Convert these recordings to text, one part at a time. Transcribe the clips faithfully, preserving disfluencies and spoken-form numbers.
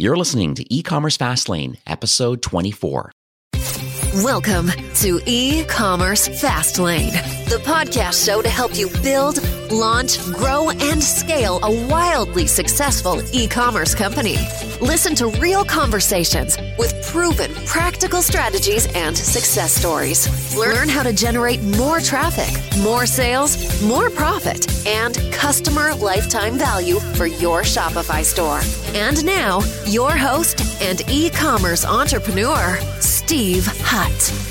You're listening to E-Commerce Fastlane, episode twenty-four. Welcome to E-Commerce Fastlane, the podcast show to help you build, launch, grow, and scale a wildly successful e-commerce company. Listen to real conversations with proven practical strategies and success stories. Learn how to generate more traffic, more sales, more profit, and customer lifetime value for your Shopify store. And now, your host and e-commerce entrepreneur, Steve Hutt.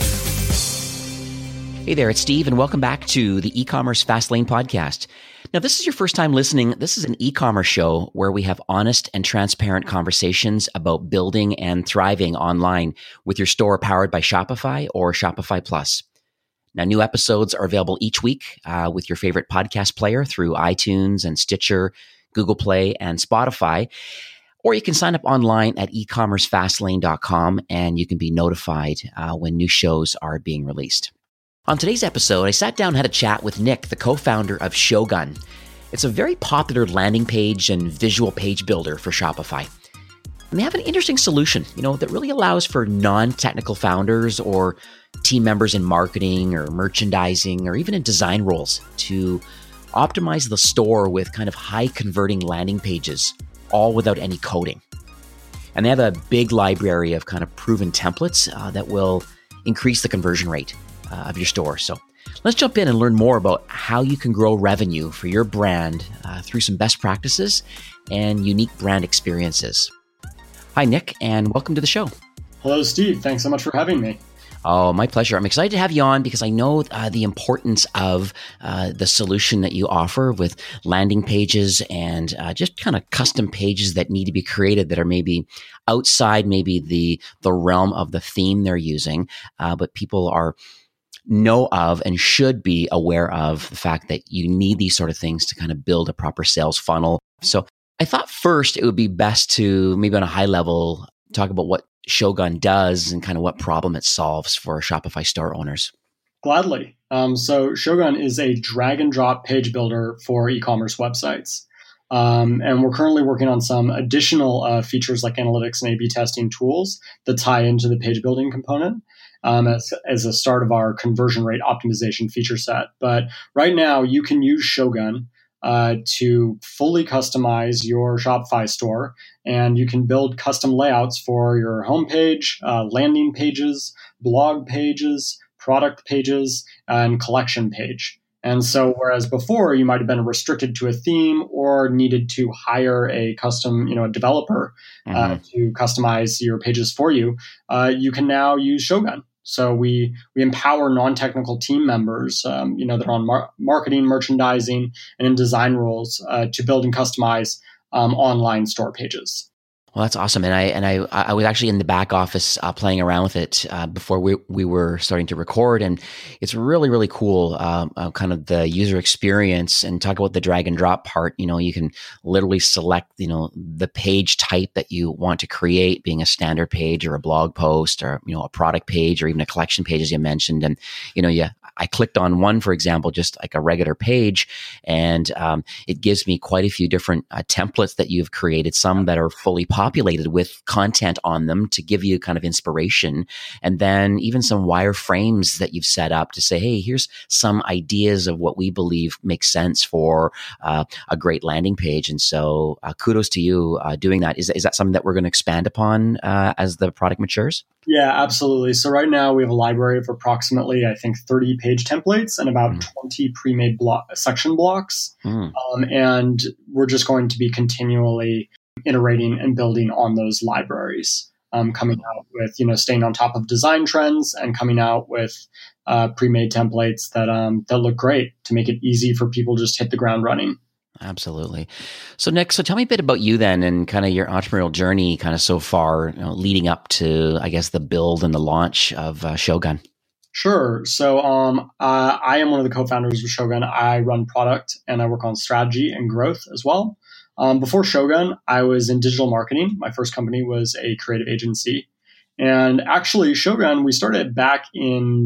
Hey there, it's Steve, and welcome back to the E-Commerce Fastlane podcast. Now, if this is your first time listening, this is an e-commerce show where we have honest and transparent conversations about building and thriving online with your store powered by Shopify or Shopify Plus. Now, new episodes are available each week uh, with your favorite podcast player through iTunes and Stitcher, Google Play, and Spotify. Or you can sign up online at e commerce fastlane dot com and you can be notified uh, when new shows are being released. On today's episode, I sat down and had a chat with Nick, the co-founder of Shogun. It's a very popular landing page and visual page builder for Shopify. And they have an interesting solution, you know, that really allows for non-technical founders or team members in marketing or merchandising or even in design roles to optimize the store with kind of high converting landing pages, all without any coding. And they have a big library of kind of proven templates uh, that will increase the conversion rate uh, of your store. So let's jump in and learn more about how you can grow revenue for your brand uh, through some best practices and unique brand experiences. Hi, Nick, and welcome to the show. Hello, Steve. Thanks so much for having me. Oh, my pleasure. I'm excited to have you on because I know uh, the importance of uh, the solution that you offer with landing pages and uh, just kind of custom pages that need to be created that are maybe outside maybe the the realm of the theme they're using, uh, but people are know of and should be aware of the fact that you need these sort of things to kind of build a proper sales funnel. So I thought first it would be best to maybe on a high level talk about what Shogun does and kind of what problem it solves for Shopify store owners. Gladly. Um, so Shogun is a drag and drop page builder for e-commerce websites. Um, and we're currently working on some additional uh, features like analytics and A B testing tools that tie into the page building component um, as, as a start of our conversion rate optimization feature set. But right now you can use Shogun Uh, to fully customize your Shopify store. And you can build custom layouts for your homepage, uh, landing pages, blog pages, product pages, and collection page. And so whereas before you might have been restricted to a theme or needed to hire a custom, you know, a developer uh, mm-hmm. to customize your pages for you, uh, you can now use Shogun. So we we empower non-technical team members, um, you know, that are on mar- marketing, merchandising, and in design roles uh, to build and customize um, online store pages. Well, that's awesome, and I and I I was actually in the back office uh, playing around with it uh, before we we were starting to record, and it's really really cool. Um, uh, kind of the user experience, and talk about the drag and drop part. You know, you can literally select you know the page type that you want to create, being a standard page or a blog post or you know a product page or even a collection page, as you mentioned. And you know, yeah, I clicked on one, for example, just like a regular page, and um, it gives me quite a few different uh, templates that you've created. Some that are fully populated with content on them to give you kind of inspiration. And then even some wireframes that you've set up to say, hey, here's some ideas of what we believe makes sense for uh, a great landing page. And so uh, kudos to you uh, doing that. Is, is that something that we're going to expand upon uh, as the product matures? Yeah, absolutely. So right now we have a library of approximately, I think, thirty page templates and about mm. twenty pre-made block, section blocks. Mm. Um, and we're just going to be continually iterating and building on those libraries, um, coming out with, you know, staying on top of design trends and coming out with uh, pre-made templates that um, that look great to make it easy for people to just hit the ground running. Absolutely. So Nick, so tell me a bit about you then and kind of your entrepreneurial journey kind of so far, you know, leading up to, I guess, the build and the launch of uh, Shogun. Sure. So um, uh, I am one of the co-founders of Shogun. I run product and I work on strategy and growth as well. Um, before Shogun, I was in digital marketing. My first company was a creative agency. And actually, Shogun, we started back in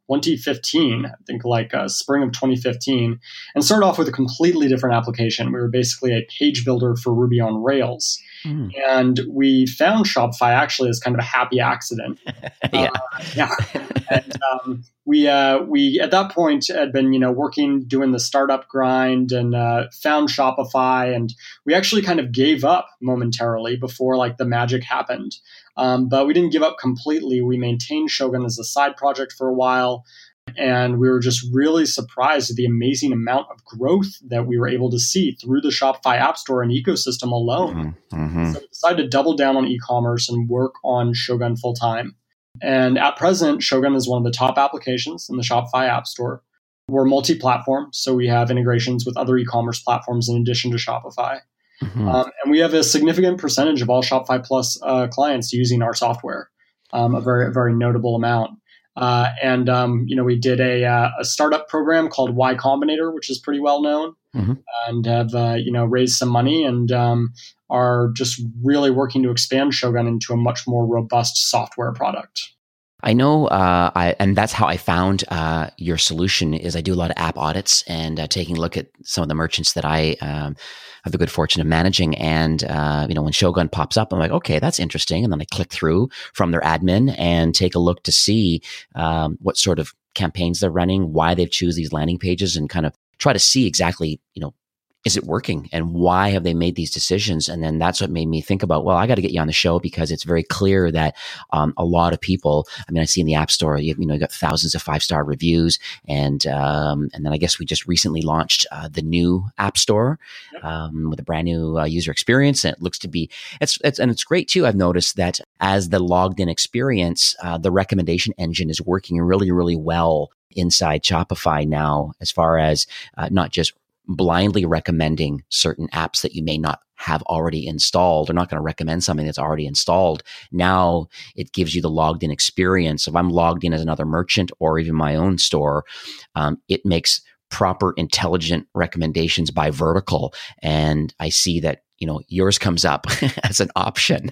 twenty fifteen, I think like uh, spring of twenty fifteen, and started off with a completely different application. We were basically a page builder for Ruby on Rails. Mm. And we found Shopify actually as kind of a happy accident. yeah. Uh, yeah. And um, we, uh, we at that point had been, you know, working, doing the startup grind and uh, found Shopify. And we actually kind of gave up momentarily before like the magic happened. Um, but we didn't give up completely. We maintained Shogun as a side project for a while. And we were just really surprised at the amazing amount of growth that we were able to see through the Shopify App Store and ecosystem alone. Mm-hmm. So we decided to double down on e-commerce and work on Shogun full time. And at present, Shogun is one of the top applications in the Shopify App Store. We're multi-platform, so we have integrations with other e-commerce platforms in addition to Shopify. Mm-hmm. Um, and we have a significant percentage of all Shopify Plus uh, clients using our software, um, a very, very notable amount. Uh, and, um, you know, we did a, uh, a startup program called Y Combinator, which is pretty well known, mm-hmm. and have, uh, you know, raised some money and um, are just really working to expand Shogun into a much more robust software product. I know, uh, I, and that's how I found uh, your solution is I do a lot of app audits and uh, taking a look at some of the merchants that I um, have the good fortune of managing. And, uh, you know, when Shogun pops up, I'm like, okay, that's interesting. And then I click through from their admin and take a look to see um, what sort of campaigns they're running, why they've choose these landing pages, and kind of try to see exactly, you know, is it working and why have they made these decisions? And then that's what made me think about, well, I got to get you on the show because it's very clear that um, a lot of people, I mean, I see in the App Store, you, you know, you got thousands of five-star reviews. And um, and then I guess we just recently launched uh, the new App Store um, with a brand new uh, user experience. And it looks to be, it's, it's and it's great too. I've noticed that as the logged in experience, uh, the recommendation engine is working really, really well inside Shopify now, as far as uh, not just blindly recommending certain apps that you may not have already installed. They're not going to recommend something that's already installed. Now it gives you the logged in experience. If I'm logged in as another merchant or even my own store, um, it makes proper intelligent recommendations by vertical. And I see that, you know, yours comes up as an option.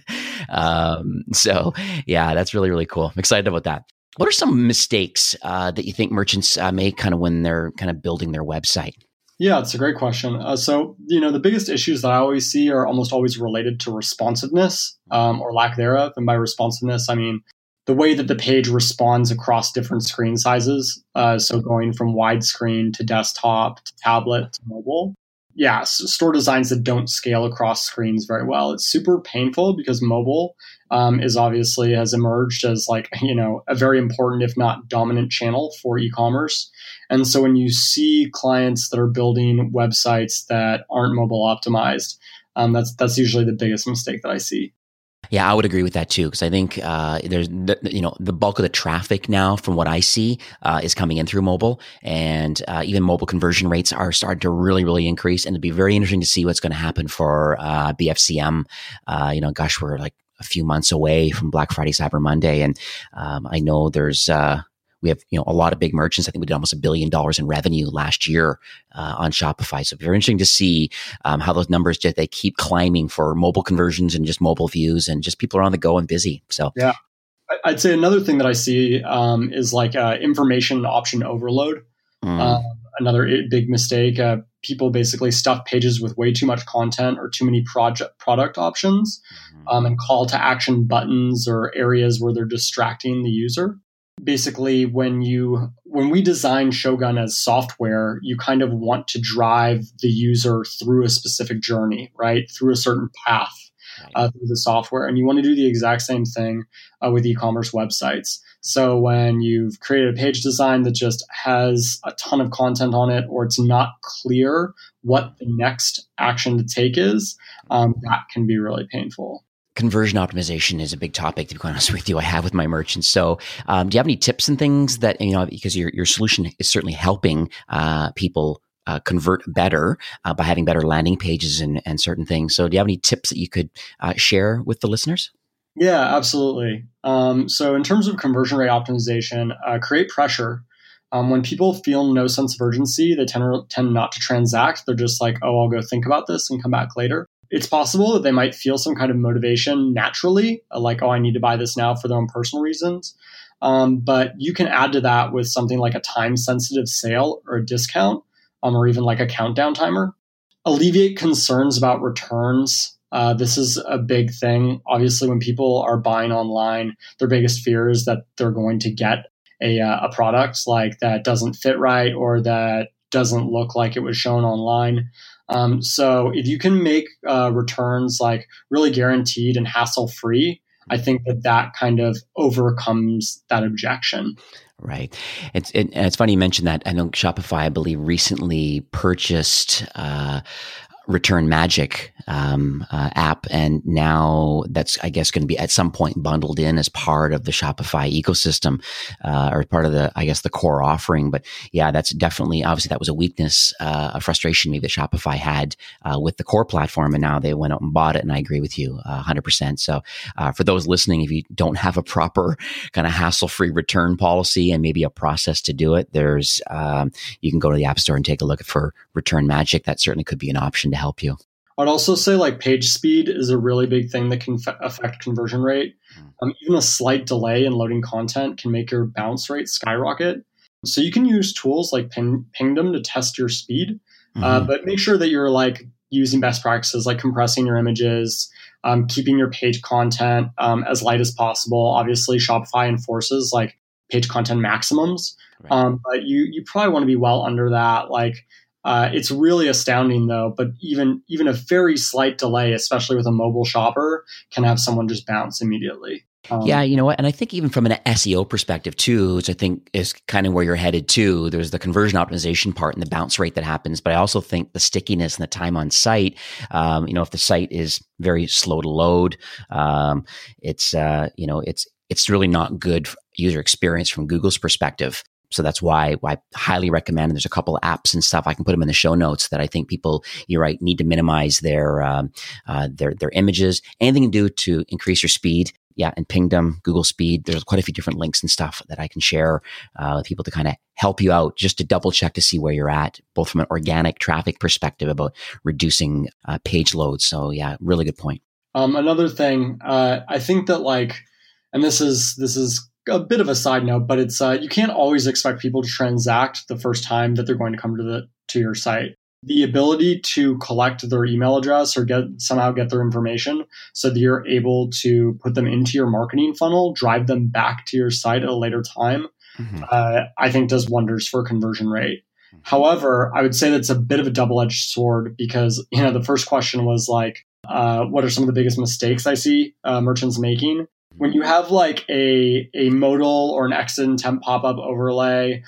Um, so yeah, that's really, really cool. I'm excited about that. What are some mistakes uh, that you think merchants uh, make kind of when they're kind of building their website? Yeah, it's a great question. Uh, so, you know, the biggest issues that I always see are almost always related to responsiveness um, or lack thereof. And by responsiveness, I mean the way that the page responds across different screen sizes. Uh, so going from widescreen to desktop to tablet to mobile. Yeah, so store designs that don't scale across screens very well. It's super painful because mobile um, is obviously has emerged as like, you know, a very important, if not dominant channel for e-commerce. And so when you see clients that are building websites that aren't mobile optimized, um, that's that's usually the biggest mistake that I see. Yeah, I would agree with that too, because I think uh, there's the, you know the bulk of the traffic now, from what I see, uh, is coming in through mobile, and uh, even mobile conversion rates are starting to really, really increase. And it'd be very interesting to see what's going to happen for uh, B F C M. Uh, you know, gosh, we're like a few months away from Black Friday, Cyber Monday, and um, I know there's. Uh, We have, you know, a lot of big merchants. I think we did almost a billion dollars in revenue last year uh, on Shopify. So it's very interesting to see um, how those numbers just, they keep climbing for mobile conversions and just mobile views, and just people are on the go and busy. So yeah, I'd say another thing that I see um, is like uh, information option overload. Mm. Uh, another big mistake. Uh, people basically stuff pages with way too much content or too many project product options, mm-hmm. um, and call to action buttons or areas where they're distracting the user. Basically, when you when we design Shogun as software, you kind of want to drive the user through a specific journey, right? Through a certain path uh, through the software. And you want to do the exact same thing uh, with e-commerce websites. So when you've created a page design that just has a ton of content on it, or it's not clear what the next action to take is, um, that can be really painful. Conversion optimization is a big topic, to be quite honest with you, I have with my merchants. So um, do you have any tips and things that, you know, because your, your solution is certainly helping uh, people uh, convert better uh, by having better landing pages and, and certain things. So do you have any tips that you could uh, share with the listeners? Yeah, absolutely. Um, so in terms of conversion rate optimization, uh, create pressure. Um, when people feel no sense of urgency, they tend, tend not to transact. They're just like, oh, I'll go think about this and come back later. It's possible that they might feel some kind of motivation naturally, like, oh, I need to buy this now for their own personal reasons. Um, but you can add to that with something like a time-sensitive sale or a discount, um, or even like a countdown timer. Alleviate concerns about returns. Uh, this is a big thing. Obviously, when people are buying online, their biggest fear is that they're going to get a, uh, a product like that doesn't fit right or that doesn't look like it was shown online. Um, so if you can make uh, returns like really guaranteed and hassle-free, I think that that kind of overcomes that objection. Right. It's it, and it's funny you mentioned that. I know Shopify, I believe, recently purchased uh, Return Magic um, uh, app, and now that's, I guess, going to be at some point bundled in as part of the Shopify ecosystem, uh, or part of the, I guess, the core offering. But yeah, that's definitely, obviously, that was a weakness, uh, a frustration maybe that Shopify had uh, with the core platform, and now they went out and bought it. And I agree with you uh, one hundred percent. So uh, for those listening, if you don't have a proper kind of hassle-free return policy and maybe a process to do it, there's um, you can go to the App Store and take a look for Return Magic. That certainly could be an option to help you. I'd also say like page speed is a really big thing that can f- affect conversion rate. Um, even a slight delay in loading content can make your bounce rate skyrocket. So you can use tools like Ping- Pingdom to test your speed, mm-hmm. uh, but make sure that you're like using best practices like compressing your images, um, keeping your page content um, as light as possible. Obviously, Shopify enforces like page content maximums, right. um, but you you probably want to be well under that. Like. Uh, it's really astounding, though, but even even a very slight delay, especially with a mobile shopper, can have someone just bounce immediately. Um, yeah, you know what? And I think even from an S E O perspective, too, which I think is kind of where you're headed, too, there's the conversion optimization part and the bounce rate that happens. But I also think the stickiness and the time on site, um, you know, if the site is very slow to load, um, it's, uh, you know, it's it's really not good user experience from Google's perspective. So that's why, why I highly recommend. There's a couple of apps and stuff. I can put them in the show notes that I think people, you're right, need to minimize their um, uh, their their images. Anything you can do to increase your speed. Yeah, and Pingdom, Google Speed. There's quite a few different links and stuff that I can share uh, with people to kind of help you out, just to double check to see where you're at, both from an organic traffic perspective about reducing uh, page loads. So yeah, really good point. Um, another thing, uh, I think that like, and this is this is. a bit of a side note, but it's uh, you can't always expect people to transact the first time that they're going to come to the to your site. The ability to collect their email address or get somehow get their information so that you're able to put them into your marketing funnel, drive them back to your site at a later time, mm-hmm. uh, I think does wonders for conversion rate. Mm-hmm. However, I would say that's a bit of a double-edged sword because, you know, the first question was like, uh, what are some of the biggest mistakes I see uh, merchants making? When you have like a a modal or an exit intent pop-up overlay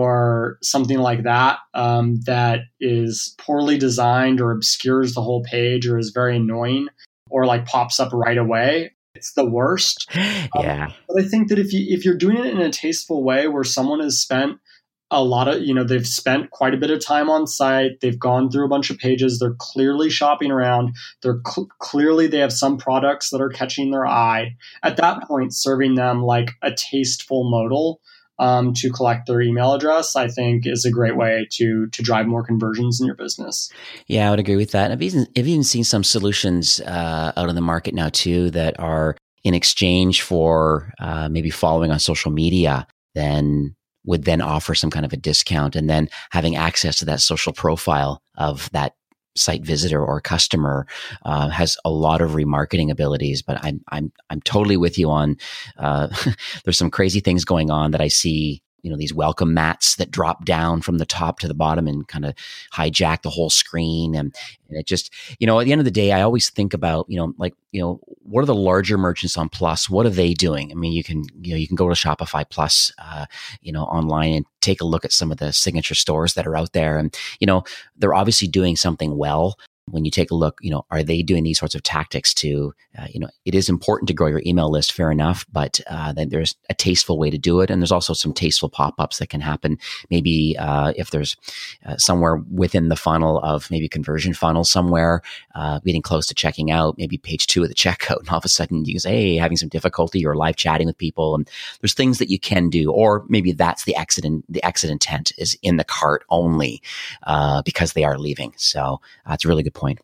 or something like that um, that is poorly designed or obscures the whole page or is very annoying or like pops up right away, it's the worst. Yeah. Um, but I think that if you if you're doing it in a tasteful way where someone has spent a lot of, you know, they've spent quite a bit of time on site. They've gone through a bunch of pages. They're clearly shopping around. They're cl- clearly, they have some products that are catching their eye. At that point, serving them like a tasteful modal um, to collect their email address, I think is a great way to, to drive more conversions in your business. Yeah, I would agree with that. I've even, I've even seen some solutions uh, out in the market now too, that are in exchange for uh, maybe following on social media, then would then offer some kind of a discount, and then having access to that social profile of that site visitor or customer uh, has a lot of remarketing abilities. But I'm I'm I'm totally with you on. Uh, there's some crazy things going on that I see. You know, these welcome mats that drop down from the top to the bottom and kind of hijack the whole screen. And, and it just, you know, at the end of the day, I always think about, you know, like, you know, what are the larger merchants on Plus? What are they doing? I mean, you can, you know, you can go to Shopify Plus, uh, you know, online and take a look at some of the signature stores that are out there. And, you know, they're obviously doing something well. When you take a look, you know, are they doing these sorts of tactics to, uh, you know, it is important to grow your email list, fair enough, but uh, then there's a tasteful way to do it. And there's also some tasteful pop-ups that can happen. Maybe uh, if there's uh, somewhere within the funnel of maybe conversion funnel somewhere, uh, getting close to checking out, maybe page two of the checkout, and all of a sudden you say, hey, having some difficulty or live chatting with people. And there's things that you can do, or maybe that's the exit, in, the exit intent is in the cart only uh, because they are leaving. So that's uh, a really good point.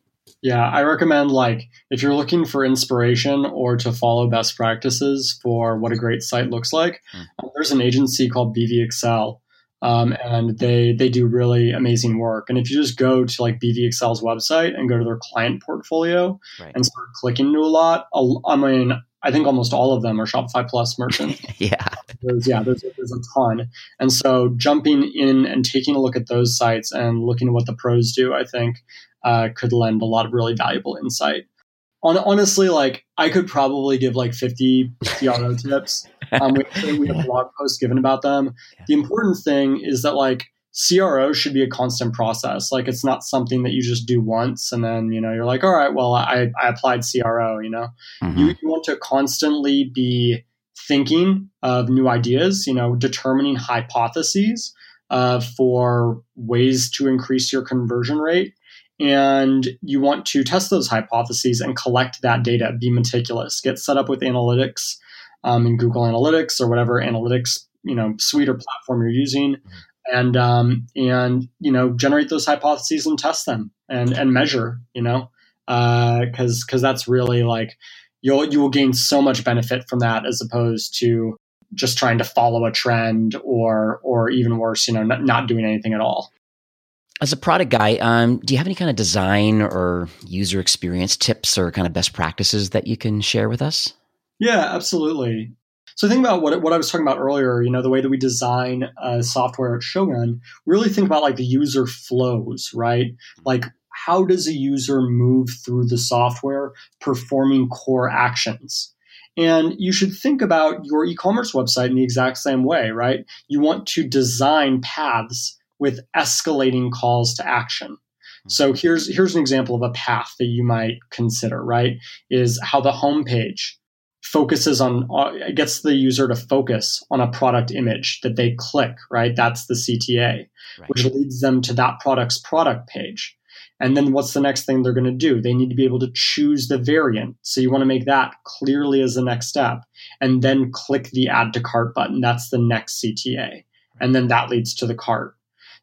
Yeah, I recommend, like, if you're looking for inspiration or to follow best practices for what a great site looks like, mm. uh, there's an agency called B V Excel, um, and they they do really amazing work. And if you just go to like B V Excel's website and go to their client portfolio right. and start clicking into a lot, I mean, I think almost all of them are Shopify Plus merchants. yeah. There's, yeah, there's, there's a ton. And so jumping in and taking a look at those sites and looking at what the pros do, I think, uh, could lend a lot of really valuable insight. On, honestly, like, I could probably give like fifty C R O tips. Um, we, we have blog posts given about them. Yeah. The important thing is that, like, C R O should be a constant process. Like, it's not something that you just do once and then, you know, you're like, all right, well, I, I applied C R O, you know. Mm-hmm. You, you want to constantly be thinking of new ideas, you know, determining hypotheses uh, for ways to increase your conversion rate. And you want to test those hypotheses and collect that data, be meticulous, get set up with analytics um, in Google Analytics or whatever analytics, you know, suite or platform you're using. Mm-hmm. And, um, and, you know, generate those hypotheses and test them and, and measure, you know, uh, cause, cause that's really like, you'll, you will gain so much benefit from that as opposed to just trying to follow a trend or, or even worse, you know, not, not doing anything at all. As a product guy, um, do you have any kind of design or user experience tips or kind of best practices that you can share with us? Yeah, absolutely. So think about what what I was talking about earlier, you know, the way that we design uh, software at Shogun, really think about like the user flows, right? Like, how does a user move through the software performing core actions? And you should think about your e-commerce website in the exact same way, right? You want to design paths with escalating calls to action. So here's here's an example of a path that you might consider, right? Is how the homepage focuses on, uh, gets the user to focus on a product image that they click, right? That's the C T A, right. Which leads them to that product's product page. And then what's the next thing they're going to do? They need to be able to choose the variant. So you want to make that clearly as the next step, and then click the add to cart button. That's the next C T A. And then that leads to the cart.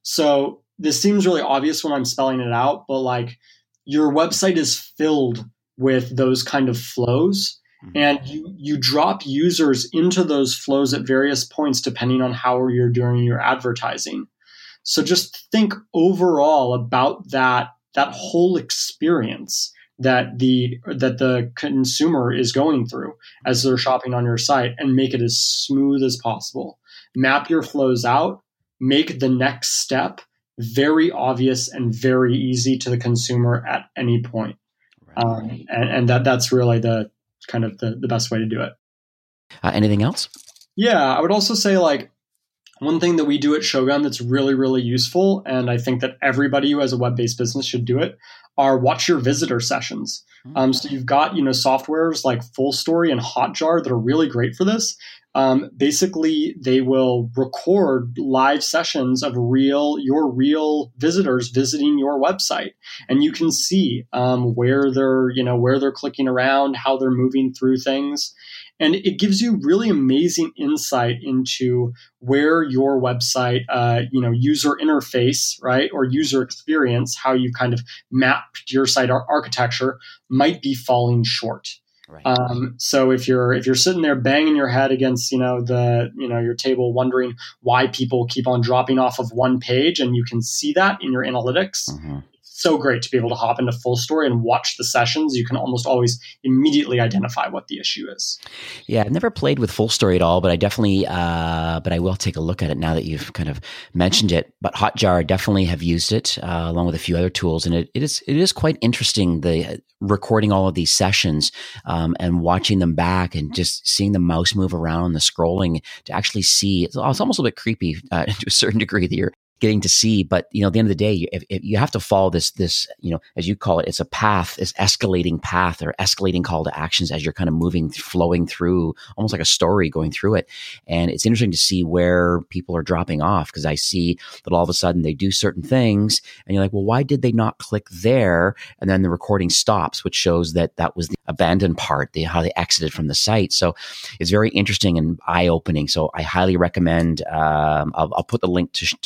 So this seems really obvious when I'm spelling it out, but like, your website is filled with those kind of flows. And you, you drop users into those flows at various points depending on how you're doing your advertising. So just think overall about that, that whole experience that the that the consumer is going through as they're shopping on your site, and make it as smooth as possible. Map your flows out, make the next step very obvious and very easy to the consumer at any point. Right. Um, and, and that that's really the kind of the, the best way to do it. Uh, anything else? Yeah, I would also say, like, one thing that we do at Shogun that's really, really useful, and I think that everybody who has a web-based business should do it, are watch your visitor sessions. Mm-hmm. Um, so you've got, you know, softwares like FullStory and Hotjar that are really great for this. Um, basically, they will record live sessions of real, your real visitors visiting your website, and you can see um, where they're, you know, where they're clicking around, how they're moving through things, and it gives you really amazing insight into where your website, uh, you know, user interface, right, or user experience, how you kind of mapped your site ar- architecture might be falling short. Right. Um, so if you're if you're sitting there banging your head against, you know, the you know your table, wondering why people keep on dropping off of one page, and you can see that in your analytics, mm-hmm. It's so great to be able to hop into FullStory and watch the sessions. You can almost always immediately identify what the issue is. Yeah, I've never played with FullStory at all, but I definitely, uh, but I will take a look at it now that you've kind of mentioned it. But Hotjar, definitely have used it uh, along with a few other tools, and it, it is it is quite interesting. The recording all of these sessions um, and watching them back and just seeing the mouse move around, the scrolling to actually see. It's, it's almost a bit creepy uh, to a certain degree that you're getting to see, but you know, at the end of the day, if, if you have to follow this, this, you know, as you call it, it's a path, this escalating path or escalating call to actions as you're kind of moving, flowing through, almost like a story going through it. And it's interesting to see where people are dropping off, because I see that all of a sudden they do certain things and you're like, well, why did they not click there? And then the recording stops, which shows that that was the abandoned part, the, how they exited from the site. So it's very interesting and eye-opening. So I highly recommend, um, I'll, I'll put the link to, to FullStory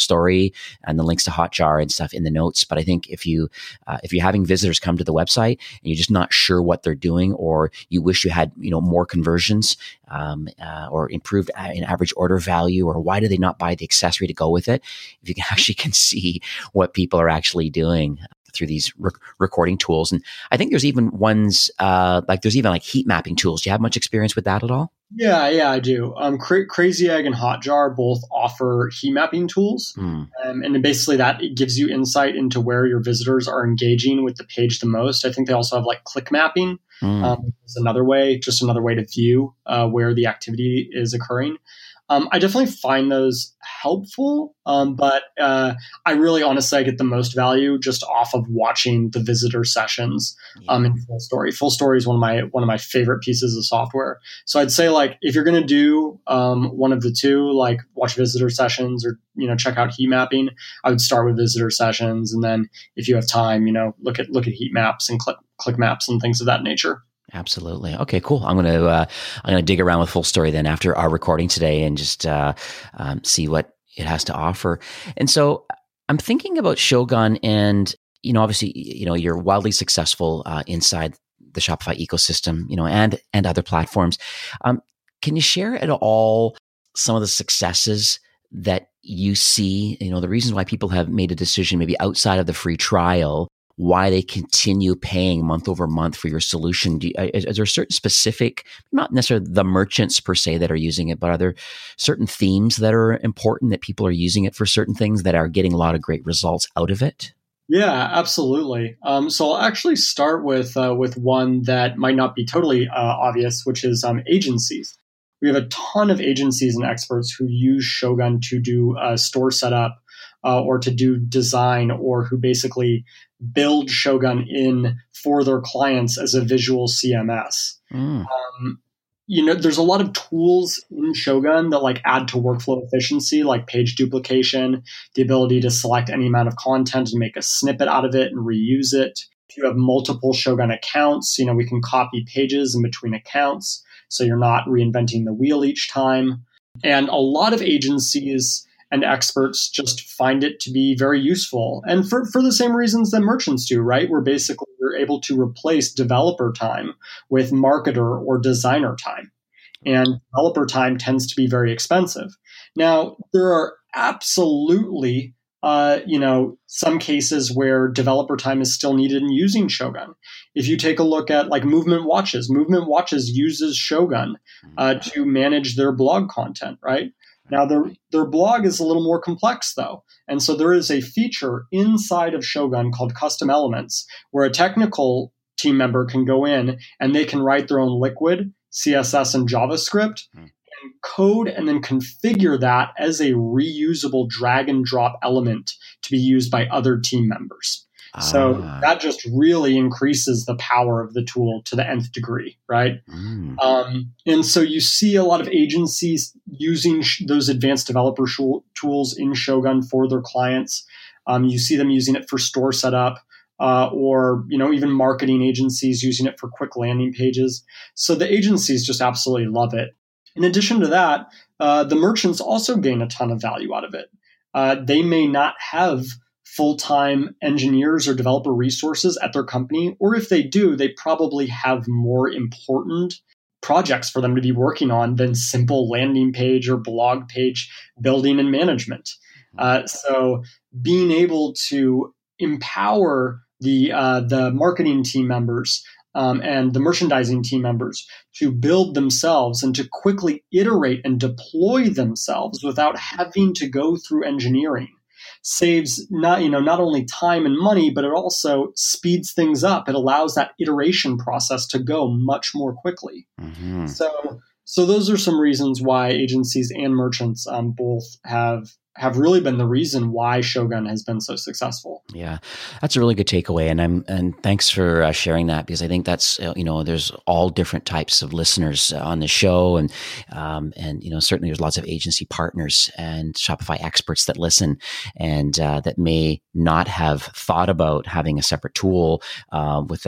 Story and the links to Hotjar and stuff in the notes. But I think if you uh, if you're having visitors come to the website and you're just not sure what they're doing, or you wish you had you know more conversions um, uh, or improved in average order value, or why do they not buy the accessory to go with it? If you can actually can see what people are actually doing through these rec- recording tools. And I think there's even ones, uh, like there's even like heat mapping tools. Do you have much experience with that at all? Yeah, yeah, I do. Um, Cra- Crazy Egg and Hotjar both offer heat mapping tools. Mm. Um, and basically that it gives you insight into where your visitors are engaging with the page the most. I think they also have like click mapping. Mm. Um, is another way, just another way to view uh, where the activity is occurring. Um, I definitely find those helpful, um, but uh, I really honestly I get the most value just off of watching the visitor sessions um, in Full Story. Full Story is one of my one of my favorite pieces of software. So I'd say like if you're going to do um, one of the two, like watch visitor sessions or you know check out heat mapping, I would start with visitor sessions, and then if you have time, you know look at look at heat maps and click click maps and things of that nature. Absolutely. Okay, cool. I'm going to, uh, I'm going to dig around with Full Story then after our recording today and just, uh, um, see what it has to offer. And so I'm thinking about Shogun and, you know, obviously, you know, you're wildly successful, uh, inside the Shopify ecosystem, you know, and, and other platforms. Um, can you share at all some of the successes that you see, you know, the reasons why people have made a decision maybe outside of the free trial, why they continue paying month over month for your solution? Do you, is, is there certain specific, not necessarily the merchants per se that are using it, but are there certain themes that are important that people are using it for certain things that are getting a lot of great results out of it? Yeah, absolutely. Um, so I'll actually start with uh, with one that might not be totally uh, obvious, which is um, agencies. We have a ton of agencies and experts who use Shogun to do uh, store setup uh, or to do design, or who basically build Shogun in for their clients as a visual C M S. Mm. Um, you know, there's a lot of tools in Shogun that like add to workflow efficiency, like page duplication, the ability to select any amount of content and make a snippet out of it and reuse it. If you have multiple Shogun accounts, you know, we can copy pages in between accounts, so you're not reinventing the wheel each time. And a lot of agencies and experts just find it to be very useful. And for, for the same reasons that merchants do, right? Where basically you're able to replace developer time with marketer or designer time. And developer time tends to be very expensive. Now, there are absolutely, uh, you know, some cases where developer time is still needed in using Shogun. If you take a look at like Movement Watches, Movement Watches uses Shogun uh, to manage their blog content, right? Now, their, their blog is a little more complex, though. And so there is a feature inside of Shogun called Custom Elements, where a technical team member can go in and they can write their own Liquid, C S S, and JavaScript, mm. and code and then configure that as a reusable drag and drop element to be used by other team members. So ah. that just really increases the power of the tool to the nth degree, right? Mm. Um, and so you see a lot of agencies using sh- those advanced developer sh- tools in Shogun for their clients. Um, you see them using it for store setup, uh, or you know even marketing agencies using it for quick landing pages. So the agencies just absolutely love it. In addition to that, uh, the merchants also gain a ton of value out of it. Uh, they may not have full-time engineers or developer resources at their company, or if they do, they probably have more important projects for them to be working on than simple landing page or blog page building and management. Uh, so being able to empower the uh, the marketing team members um, and the merchandising team members to build themselves and to quickly iterate and deploy themselves without having to go through engineering saves not, you know, not only time and money, but it also speeds things up. It allows that iteration process to go much more quickly. Mm-hmm. So, so those are some reasons why agencies and merchants um, both have have really been the reason why Shogun has been so successful. Yeah, that's a really good takeaway, and I'm and thanks for uh, sharing that, because I think that's uh, you know there's all different types of listeners on the show, and um, and you know certainly there's lots of agency partners and Shopify experts that listen, and uh, that may not have thought about having a separate tool uh, with a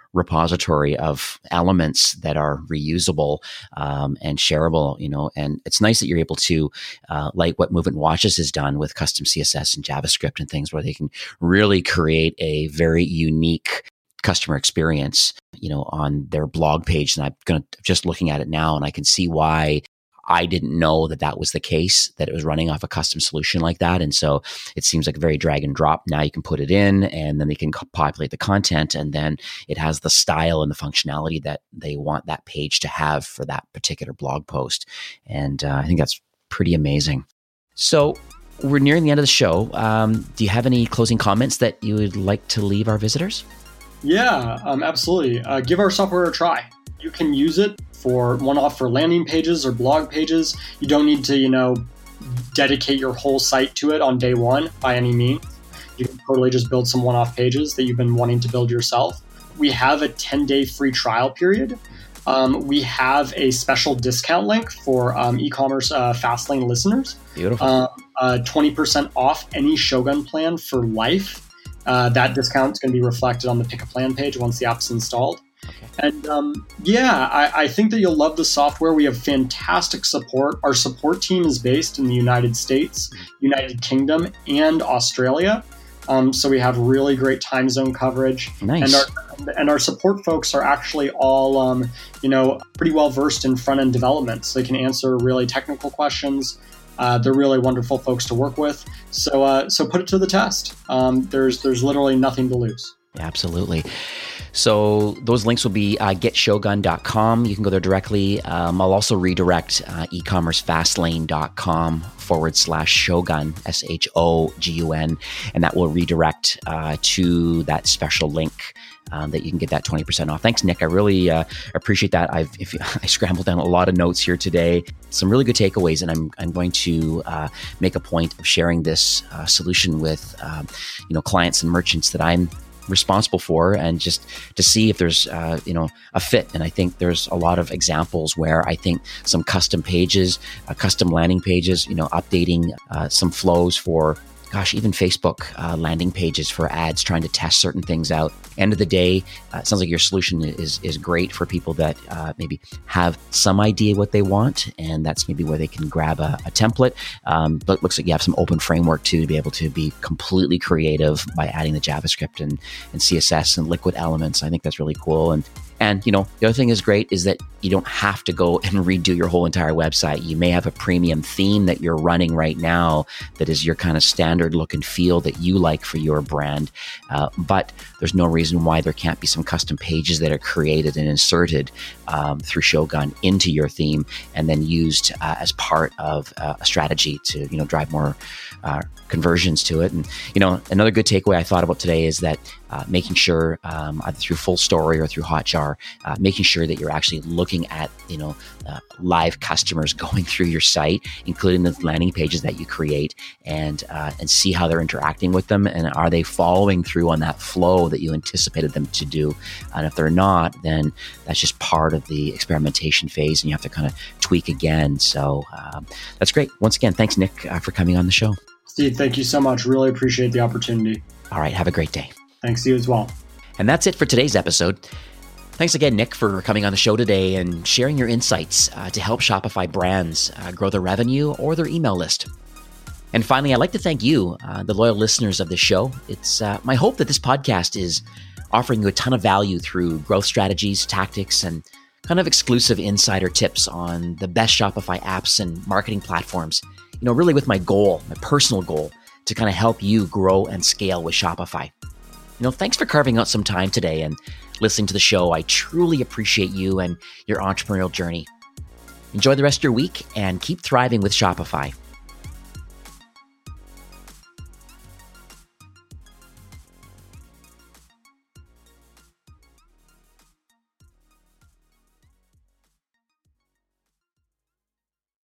repository of elements that are reusable um, and shareable, you know, and it's nice that you're able to, uh, like what Movement Watches has done with custom C S S and JavaScript and things, where they can really create a very unique customer experience, you know, on their blog page. And I'm going to just looking at it now, and I can see why I didn't know that that was the case, that it was running off a custom solution like that. And so it seems like a very drag and drop. Now you can put it in, and then they can populate the content, and then it has the style and the functionality that they want that page to have for that particular blog post. And uh, I think that's pretty amazing. So we're nearing the end of the show. Um, do you have any closing comments that you would like to leave our visitors? Yeah, um, absolutely. Uh, give our software a try. You can use it for one-off for landing pages or blog pages. You don't need to, you know, dedicate your whole site to it on day one by any means. You can totally just build some one-off pages that you've been wanting to build yourself. We have a ten-day free trial period. Um, we have a special discount link for um, e-commerce uh, Fastlane listeners. Beautiful. Uh, uh, twenty percent off any Shogun plan for life. Uh, that discount is going to be reflected on the Pick a Plan page once the app's installed. Okay. And um, yeah, I, I think that you'll love the software. We have fantastic support. Our support team is based in the United States, United Kingdom, and Australia. Um, so we have really great time zone coverage. Nice. And our, and our support folks are actually all, um, you know, pretty well versed in front-end development. So they can answer really technical questions. Uh, they're really wonderful folks to work with. So uh, so put it to the test. Um, there's there's literally nothing to lose. Absolutely. So those links will be uh, get shogun dot com. You can go there directly. Um, I'll also redirect uh, ecommercefastlane.com forward slash Shogun, S H O G U N, and that will redirect uh, to that special link um, that you can get that twenty percent off. Thanks, Nick. I really uh, appreciate that. I've if, I scrambled down a lot of notes here today. Some really good takeaways, and I'm I'm going to uh, make a point of sharing this uh, solution with um, you know clients and merchants that I'm responsible for, and just to see if there's uh, you know a fit. And I think there's a lot of examples where I think some custom pages, uh, custom landing pages, you know, updating uh, some flows for, gosh, even Facebook uh, landing pages for ads, trying to test certain things out. End of the day, uh, it sounds like your solution is is great for people that uh, maybe have some idea what they want, and that's maybe where they can grab a, a template. Um, but it looks like you have some open framework too to be able to be completely creative by adding the JavaScript and, and C S S and liquid elements. I think that's really cool. And And, you know, the other thing is great is that you don't have to go and redo your whole entire website. You may have a premium theme that you're running right now that is your kind of standard look and feel that you like for your brand. Uh, but there's no reason why there can't be some custom pages that are created and inserted um, through Shogun into your theme and then used uh, as part of uh, a strategy to, you know, drive more uh, conversions to it. And, you know, another good takeaway I thought about today is that uh, making sure um, either through Full Story or through Hotjar, uh, making sure that you're actually looking at, you know, uh, live customers going through your site, including the landing pages that you create, and uh, and see how they're interacting with them, and are they following through on that flow that you anticipated them to do. And if they're not, then that's just part of the experimentation phase, and you have to kind of tweak again. So um, that's great. Once again, thanks, Nick, uh, for coming on the show. Steve, thank you so much. Really appreciate the opportunity. All right, have a great day. Thanks to you as well. And that's it for today's episode. Thanks again, Nick, for coming on the show today and sharing your insights uh, to help Shopify brands uh, grow their revenue or their email list. And finally, I'd like to thank you, uh, the loyal listeners of this show. It's uh, my hope that this podcast is offering you a ton of value through growth strategies, tactics, and kind of exclusive insider tips on the best Shopify apps and marketing platforms. You know, really with my goal, my personal goal, to kind of help you grow and scale with Shopify. You know, thanks for carving out some time today and listening to the show. I truly appreciate you and your entrepreneurial journey. Enjoy the rest of your week and keep thriving with Shopify.